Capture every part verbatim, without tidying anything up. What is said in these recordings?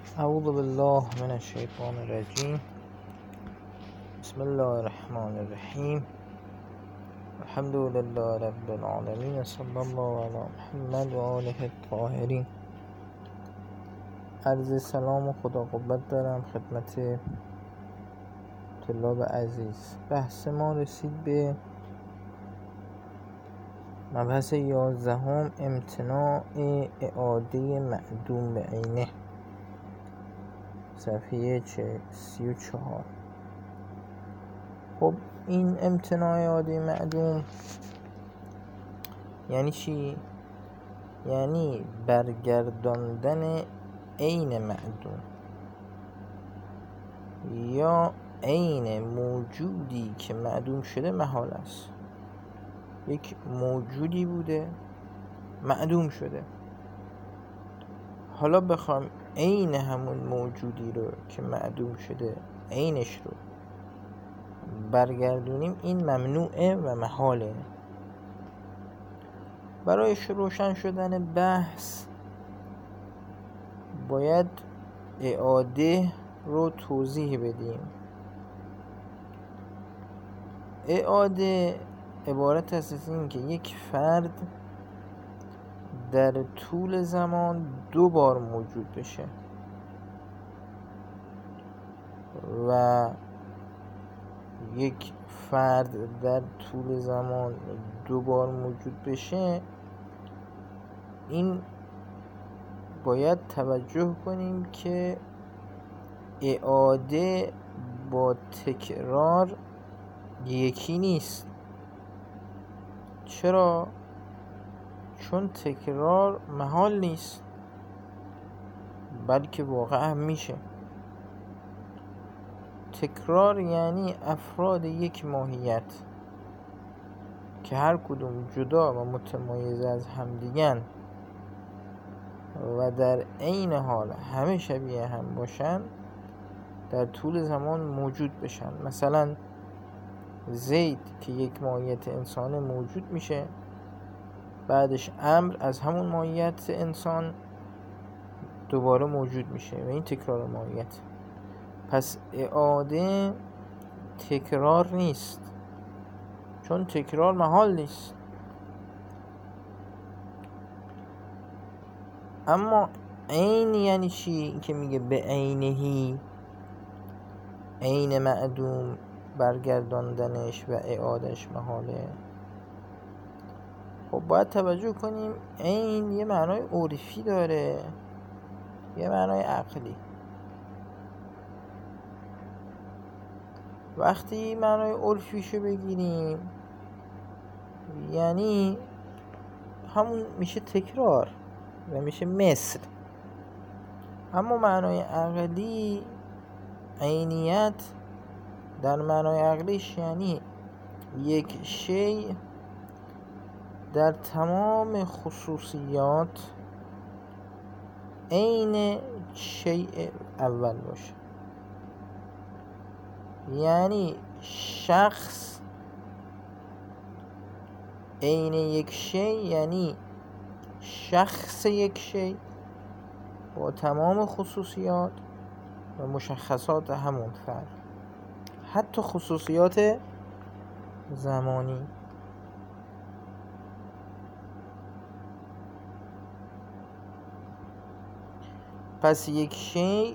اعوذ بالله من الشیطان الرجیم. بسم الله الرحمن الرحیم. الحمد لله رب العالمین. صلی الله علی محمد و آله الطاهرین. عرض سلام و خدا قوت دارم خدمت طلاب عزیز. بحث ما رسید به مبحث یازدهم، امتناع اعاده معدوم به عینه، صفحه سی و چهار. خب این امتناع اعاده معدوم یعنی چی؟ یعنی برگرداندن عین معدوم یا عین موجودی که معدوم شده محال است. یک موجودی بوده معدوم شده، حالا بخوام عین همون موجودی رو که معدوم شده عینش رو برگردونیم، این ممنوعه و محاله. برای روشن شدن بحث باید اعاده رو توضیح بدیم. اعاده عبارت است از این که یک فرد در طول زمان دو بار موجود بشه و یک فرد در طول زمان دو بار موجود بشه، این باید توجه کنیم که اعاده با تکرار یکی نیست. چرا؟ چون تکرار محال نیست بلکه واقع هم میشه. تکرار یعنی افراد یک ماهیت که هر کدوم جدا و متمایز از همدیگن و در عین حال همه شبیه هم باشن در طول زمان موجود بشن. مثلا زید که یک ماهیت انسان موجود میشه، بعدش امر از همون ماهیت انسان دوباره موجود میشه و این تکرار ماهیت. پس اعاده تکرار نیست، چون تکرار محال نیست. اما عین یعنی چی؟ این که میگه به عینهی، عین معدوم برگرداندنش و اعادهش محاله. خب باید توجه کنیم عین یه معنای عرفی داره، یه معنای عقلی. وقتی معنای عرفیشو بگیریم یعنی همون میشه تکرار و میشه مثل. اما معنای عقلی، عینیت در معنای عقلیش یعنی یک شی در تمام خصوصیات عین شیء اول باشه. یعنی شخص عین یک شی یعنی شخص یک شی با تمام خصوصیات و مشخصات همون فرد، حتی خصوصیات زمانی. پس یک شی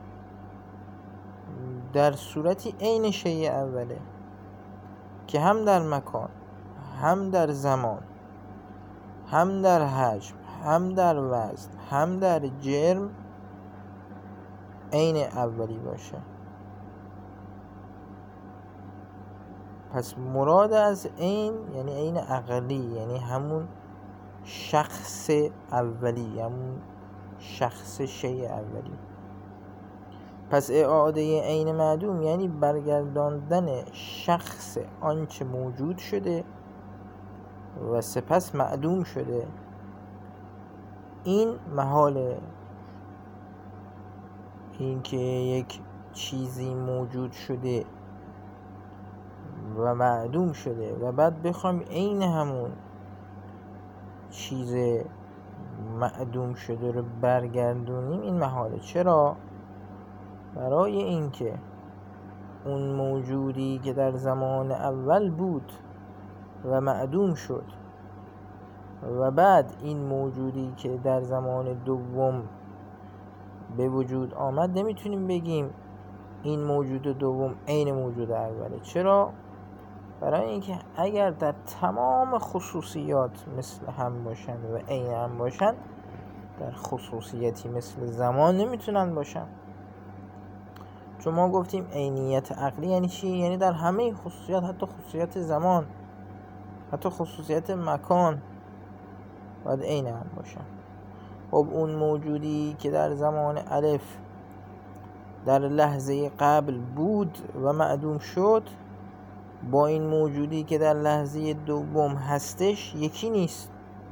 در صورتی عین شی اوله که هم در مکان، هم در زمان، هم در حجم، هم در وزن، هم در جرم عین اولی باشه. پس مراد از عین یعنی عین عقلی، یعنی همون شخص اولی، همون شخص شی اولی. پس اعاده عین معدوم یعنی برگرداندن شخص آنچه موجود شده و سپس معدوم شده. این محاله. این که یک چیزی موجود شده و معدوم شده و بعد بخوایم عین همون چیز معدوم شده رو برگردونیم، این محاله. چرا؟ برای اینکه اون موجودی که در زمان اول بود و معدوم شد و بعد این موجودی که در زمان دوم به وجود آمد، نمیتونیم بگیم این موجود دوم عین موجود اوله. چرا؟ برای اینکه اگر در تمام خصوصیات مثل هم باشن و عین هم باشن، در خصوصیتی مثل زمان نمیتونن باشن. چون ما گفتیم عینیت عقلی یعنی چی؟ یعنی در همه خصوصیات، حتی خصوصیات زمان، حتی خصوصیت مکان باید عین هم باشن. خب اون موجودی که در زمان الف در لحظه قبل بود و معدوم شد، با این موجودی که در لحظه دوم هستش یکی نیست،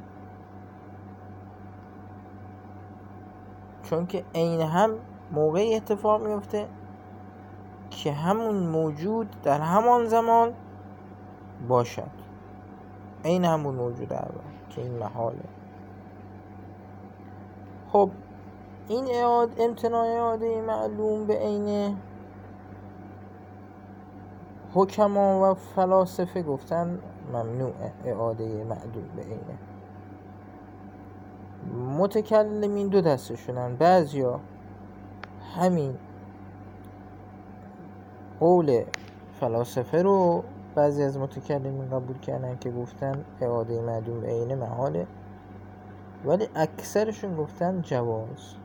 چون که عین هم موقعی اتفاق میفته که همون موجود در همان زمان باشد، عین همون موجود اول که این محاله. خب این اعاده، امتناع اعاده معلوم به عین، حکما و فلاسفه گفتن ممنوع اعاده معلوم به عینه. متکلمین دو دسته شدن، بعضیا همین قول فلاسفه رو، بعضی از متکلمین قبول کردن که گفتن اعاده معلوم به عینه محاله، ولی اکثرشون گفتن جواز.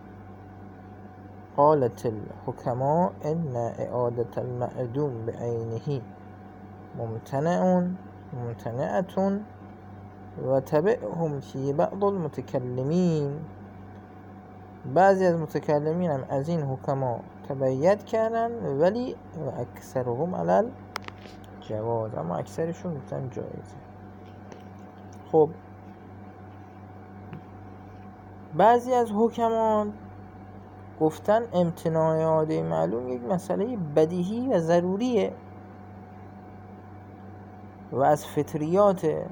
قالت الحکما ان اعادة المعدوم بعینه ممتنع ممتنعة و تبعهم فی بعض المتکلمین. بعضی از متکلمین هم از این حکما تبعیت کردن، ولی اکثرهم علل جواز، اما اکثرشون گفتن جایزه. خب بعضی از حکما گفتن امتناع اعاده معلوم یک مسئله بدیهی و ضروریه و از فطریاته.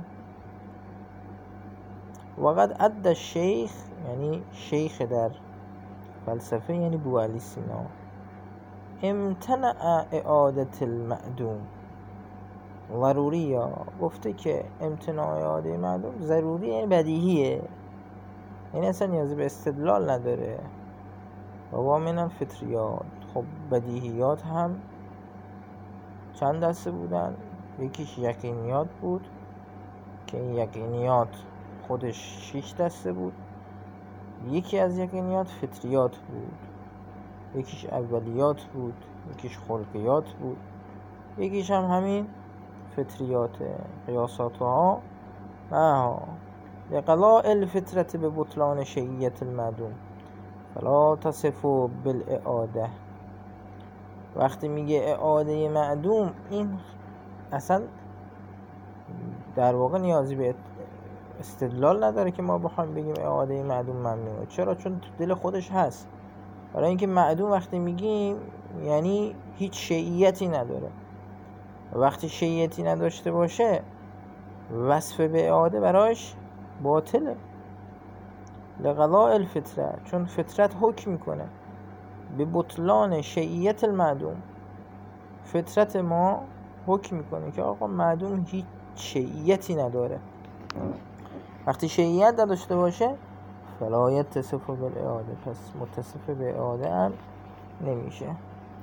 وقد عد الشیخ، یعنی شیخ در فلسفه یعنی بوعلی سینا، امتنع اعادة المعدوم ضروریه، گفته که امتناع اعاده معدوم ضروری یعنی بدیهیه، یعنی اصلا نیازی به استدلال نداره. و وامن الفطریات. خب بدیهیات هم چند دسته بودن؟ یکیش یقینیات بود که این یقینیات خودش شش دسته بود. یکی از یقینیات فطریات بود، یکیش اولیات بود، یکیش خلقیات بود، یکیش هم همین فطریات قیاساتها معها لقضاء الفطرة به بطلان شیعیت المعدوم فلا تصف بالاعاده. وقتی میگه اعاده معدوم، این اصلا در واقع نیازی به استدلال نداره که ما بخوایم بگیم اعاده معدوم ممنوعه. چرا؟ چون تو دل خودش هست. برای اینکه معدوم وقتی میگیم یعنی هیچ شیعیتی نداره. وقتی شیعیتی نداشته باشه، وصف به اعاده براش باطله. لقضاء الفطره، چون فطرت حکم میکنه به بطلان شیعیت المعدوم. فطرت ما حکم میکنه که آقا معدوم هیچ شیعیتی نداره. وقتی شیعیت نداشته باشه فلا یتصف بالاعاده، پس متصف به اعاده هم نمیشه.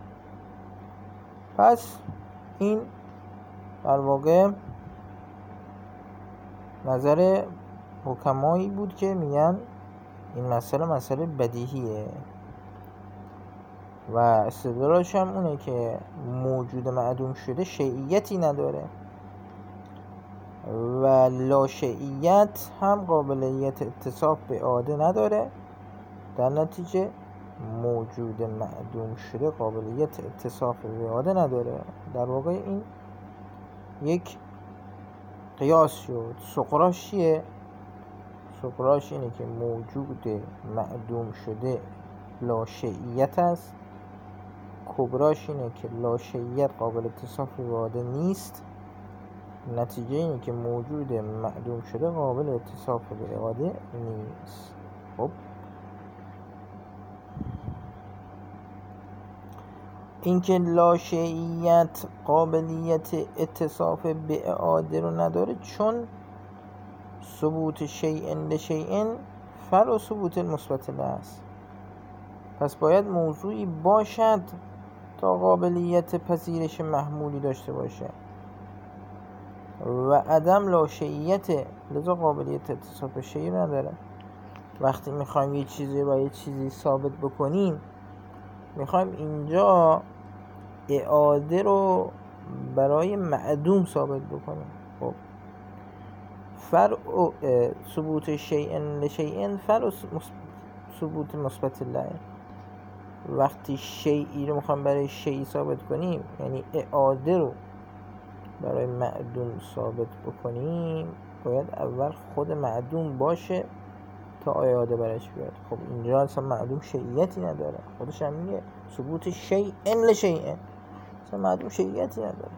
پس این در واقع نظر حکمایی بود که میگن این مسئله مسئله بدیهیه و استدلالش هم اونه که موجود معدوم شده شیعیتی نداره و لاشیعیت هم قابلیت اتصاف به اعاده نداره. در نتیجه موجود معدوم شده قابلیت اتصاف به اعاده نداره. در واقع این یک قیاس شد. سقراش چیه؟ سقراش اینه که موجود معدوم شده لاشیعیت است. کبراش اینه که لاشیعیت قابل اتصاف به اعاده نیست. نتیجه اینه که موجود معدوم شده قابل اتصاف به اعاده نیست. خب اینکه لاشیعیت قابلیت اتصاف به اعاده رو نداره، چون ثبوت شیء لشیء فرع ثبوت مثبت له است. پس باید موضوعی باشد تا قابلیت پذیرش محمولی داشته باشه و عدم لاشیعیت، لذا قابلیت اتصاف شیء نداره. وقتی میخوایم یه چیزی با یه چیزی ثابت بکنیم، میخوایم اینجا اعاده رو برای معدوم ثابت بکنیم. خب فرع ثبوت شیء لشیء فرع ثبوت مثبت له. وقتی شیئی رو میخوایم برای شیئی ثابت کنیم، یعنی اعاده رو برای معدوم ثابت بکنیم، باید اول خود معدوم باشه تا اعاده برش بیاد. خب اینجا اصلا معدوم شیعیتی نداره، خودش هم میگه ثبوت شیء لشیء، اصلا معدوم شیعیتی نداره.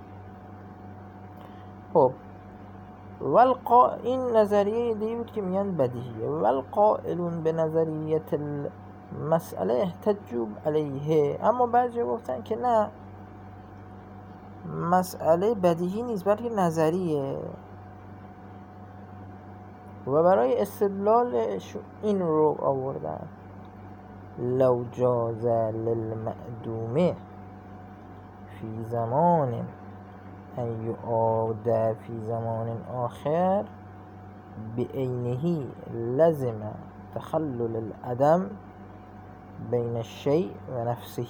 خب والقا این نظریه دیگه بود که میگن بدیهیه. والقائلون به نظریت المسئله احتجوا علیه، اما بعضی گفتن که نه، مسئله بدیهی نیست بلکه نظریه، و برای استدلالش این رو آوردن: لو جاز للمعدوم فی زمان ان یعاد فی زمان آخر بعینه لزم تخلل العدم بین الشیء و نفسه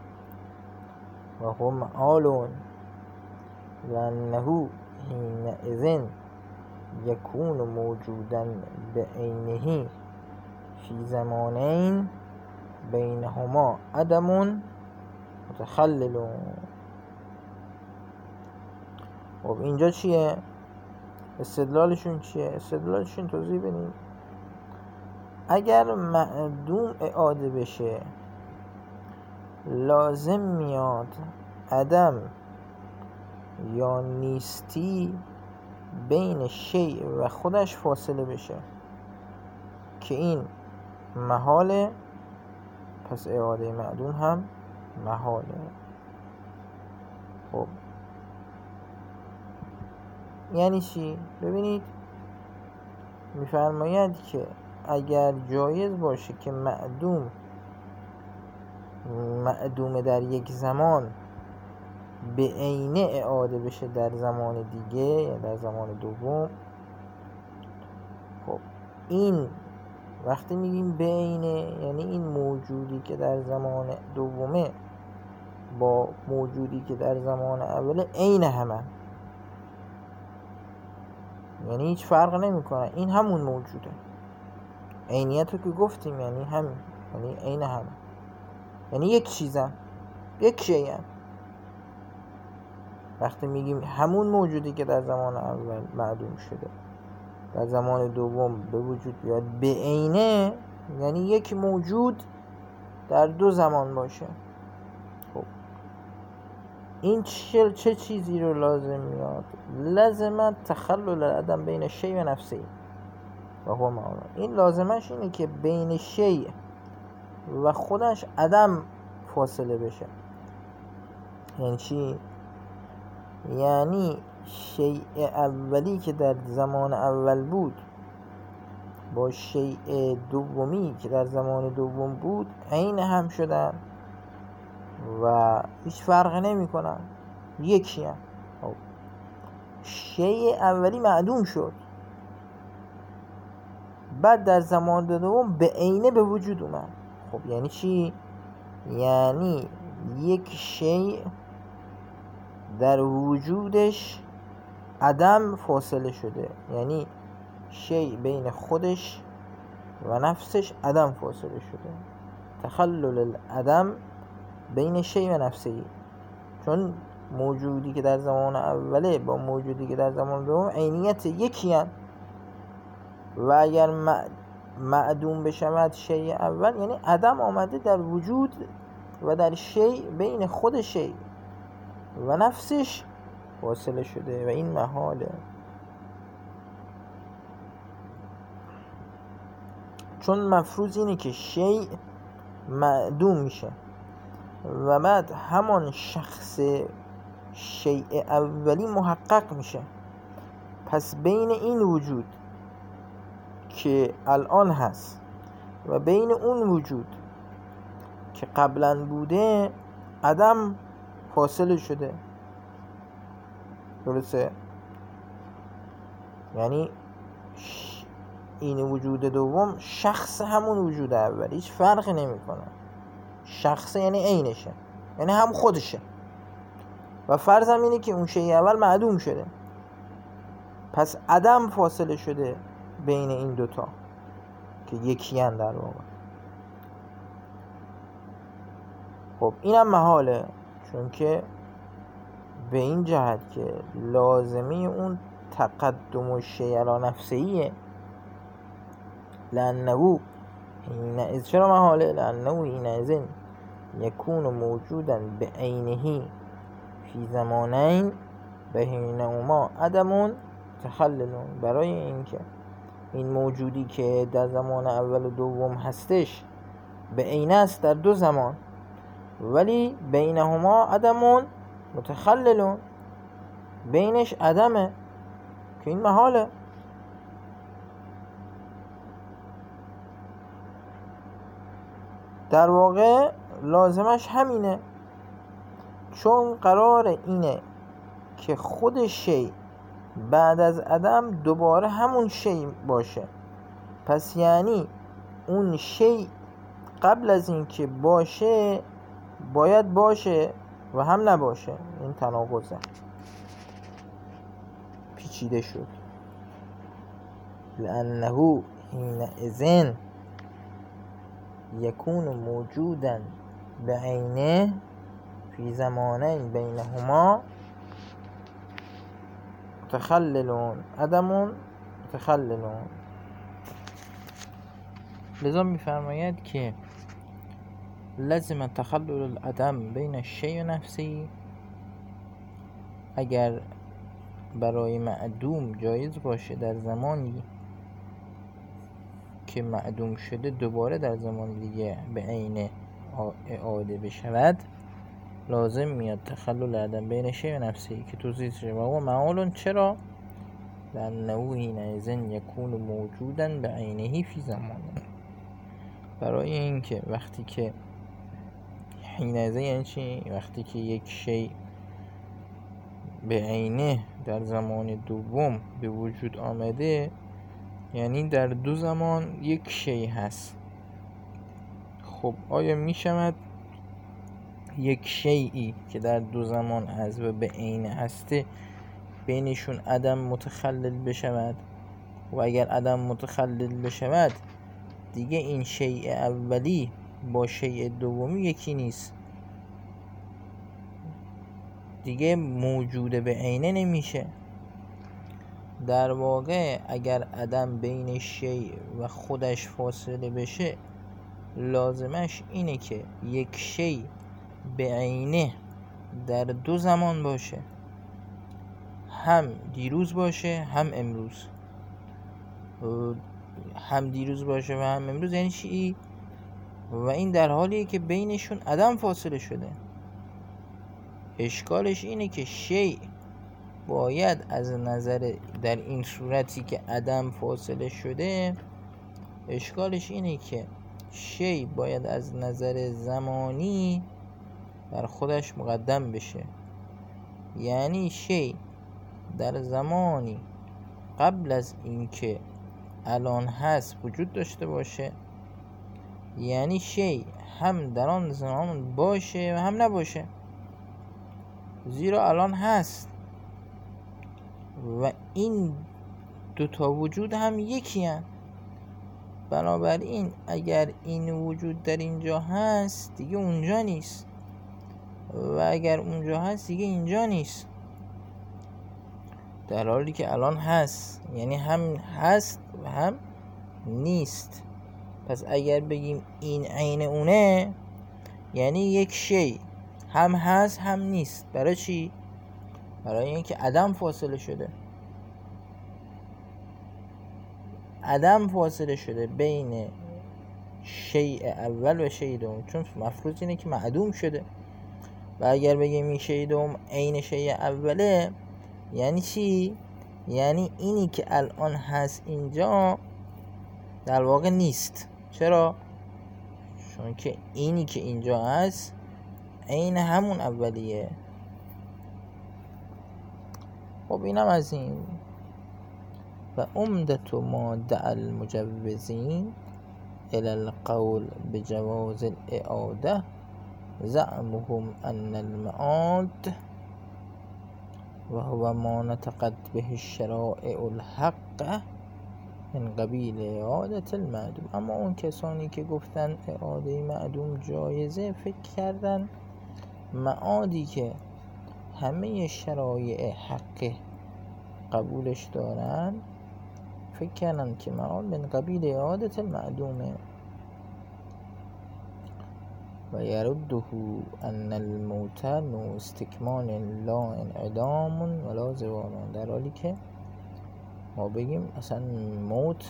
و هو معال و انه حینئذ یکون موجودا بعینه فی زمانین بینهما عدم متخلل. خب اینجا چیه؟ استدلالشون چیه؟ استدلالشون توضیح بدیم. اگر معدوم اعاده بشه، لازم میاد عدم یا نیستی بین شیء و خودش فاصله بشه که این محاله، پس اعاده معدوم هم محاله. خب یعنی چی؟ ببینید میفرماید که اگر جایز باشه که معدوم معدوم در یک زمان به عینه اعاده بشه در زمان دیگه یا در زمان دوم، خب این وقتی میگیم به عینه یعنی این موجودی که در زمان دومه با موجودی که در زمان اوله عین همه، یعنی هیچ فرق نمیکنه، این همون موجوده. عینیت رو که گفتیم یعنی همین، یعنی عین همه، یعنی یک چیزن، یک شیئن. وقتی میگیم همون موجودی که در زمان اول معدوم شده در زمان دوم به وجود بیاد به عینه، یعنی یک موجود در دو زمان باشه. خب این چه, چه چیزی رو لازم میاد؟ لازم تخلل العدم بین شیء و نفسه و هو معال. این لازمش اینه که بین شیء و خودش عدم فاصله بشه. یعنی چی؟ یعنی شیء اولی که در زمان اول بود با شیء دومی که در زمان دوم بود عین هم شدن و هیچ فرق نمی کنن، یکی هم. شیء اولی معدوم شد، بعد در زمان دوم به عینه به وجود اومد. خب یعنی چی؟ یعنی یک شیء در وجودش عدم فاصله شده، یعنی شیء بین خودش و نفسش عدم فاصله شده. تخلل العدم بین شیء و نفسه، چون موجودی که در زمان اوله با موجودی که در زمان دوم عینیت یکی هن. و اگر معدوم بشود شیء اول، یعنی عدم آمده در وجود و در شیء بین خود شیء و نفسش فاصله شده و این محاله. چون مفروض اینه که شیء معدوم میشه، و بعد همان شخص شیء اولی محقق میشه. پس بین این وجود که الان هست و بین اون وجود که قبلا بوده عدم فاصله شده. درسته؟ یعنی این وجود دوم شخص همون وجود اول، هیچ فرقی نمیکنه. شخص یعنی عینشه، یعنی هم خودشه. و فرضم اینه که اون شیء اول معدوم شده، پس عدم فاصله شده بین این دوتا که یکی هن در واقع. خب اینم محاله، چون که به این جهت که لازمه اون تقدم و شیء علی نفسیه. لأنه حینئذ، چرا محاله؟ لأنه حینئذ یکون موجودا بعینه فی زمانین بینهما عدم متخلل. برای اینکه این موجودی که در زمان اول و دوم هستش به عینه است در دو زمان، ولی بینهما عدم متخلل، بینش عدمه که این محاله. در واقع لازمش همینه، چون قرار اینه که خود شی بعد از عدم دوباره همون شی باشه. پس یعنی اون شی قبل از این که باشه باید باشه و هم نباشه. این تناقضه، پیچیده شد. لأنه حینئذ یکون موجودا بعینه فی زمانین بینهما متخللون عدم متخللون. لذا می‌فرماید که لازم تخلل العدم بین الشیء نفسی. اگر برای معدوم جایز باشه در زمانی که معدوم شده دوباره در زمان دیگه به عین اعاده بشود، لازم میاد تخلل عدم بین شیء نفسی که توضیح شده. و هو معول، چرا؟ لأنه حینئذ یکون موجودا بعینه فی زمان. برای اینکه وقتی که حینئذ یعنی چی؟ وقتی که یک شیء به عینه در زمان دوم به وجود آمده، یعنی در دو زمان یک شیء هست. خب آیا می شود یک شیئی که در دو زمان هست و به عینه هسته بینشون عدم متخلل بشود؟ و اگر عدم متخلل بشود دیگه این شیء اولی با شیء دومی یکی نیست، دیگه موجود به عینه نمیشه. در واقع اگر عدم بین شیء و خودش فاصله بشه، لازمش اینه که یک شیء به عینه در دو زمان باشه، هم دیروز باشه هم امروز. هم دیروز باشه و هم امروز یعنی چی؟ و این در حالیه که بینشون عدم فاصله شده. اشکالش اینه که شیء باید از نظر، در این صورتی که عدم فاصله شده، اشکالش اینه که شیء باید از نظر زمانی بر خودش مقدم بشه. یعنی شیء در زمانی قبل از اینکه الان هست وجود داشته باشه، یعنی شیء هم در آن زمان باشه و هم نباشه، زیرا الان هست و این دوتا وجود هم یکی هست. بنابراین اگر این وجود در اینجا هست دیگه اونجا نیست، و اگر اونجا هست دیگه اینجا نیست، در حالی که الان هست. یعنی هم هست و هم نیست. پس اگر بگیم این عین اونه، یعنی یک شی هم هست هم نیست. برای چی؟ برای اینکه عدم فاصله شده. عدم فاصله شده بین شیء اول و شیء دوم، چون مفروض اینه که معدوم شده. و اگر بگیم این شیء دوم عین شیء اوله، یعنی چی؟ یعنی اینی که الان هست اینجا در واقع نیست. چرا؟ چون که اینی که اینجا هست عین همون اولیه. خب اینم از این. و عمدت ما دع المجوزین الى القول بجواز الاعاده زعمهم ان المعاد و هو ما نطقت به الشرائع الحق من قبیل اعادت المعدوم. اما اون کسانی که گفتن اعاده معدوم جایزه، فکر کردن معادی که همه شرایع حق قبولش دارن، فکر کردن که معاد من قبیل اعادت المعدومه. و یرده ان الموت نوع استکمال لا انعدام ولا زوال، در حالی که ما بگیم اصلا موت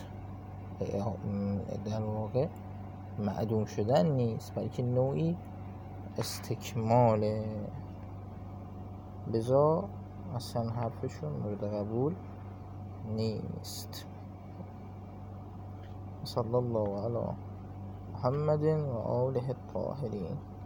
در واقع معدوم شدن نیست، بلکه نوعی استکماله. بذار اصلا حرفشون مورد قبول نیست. صلی الله علی محمد و آله الطاهرین.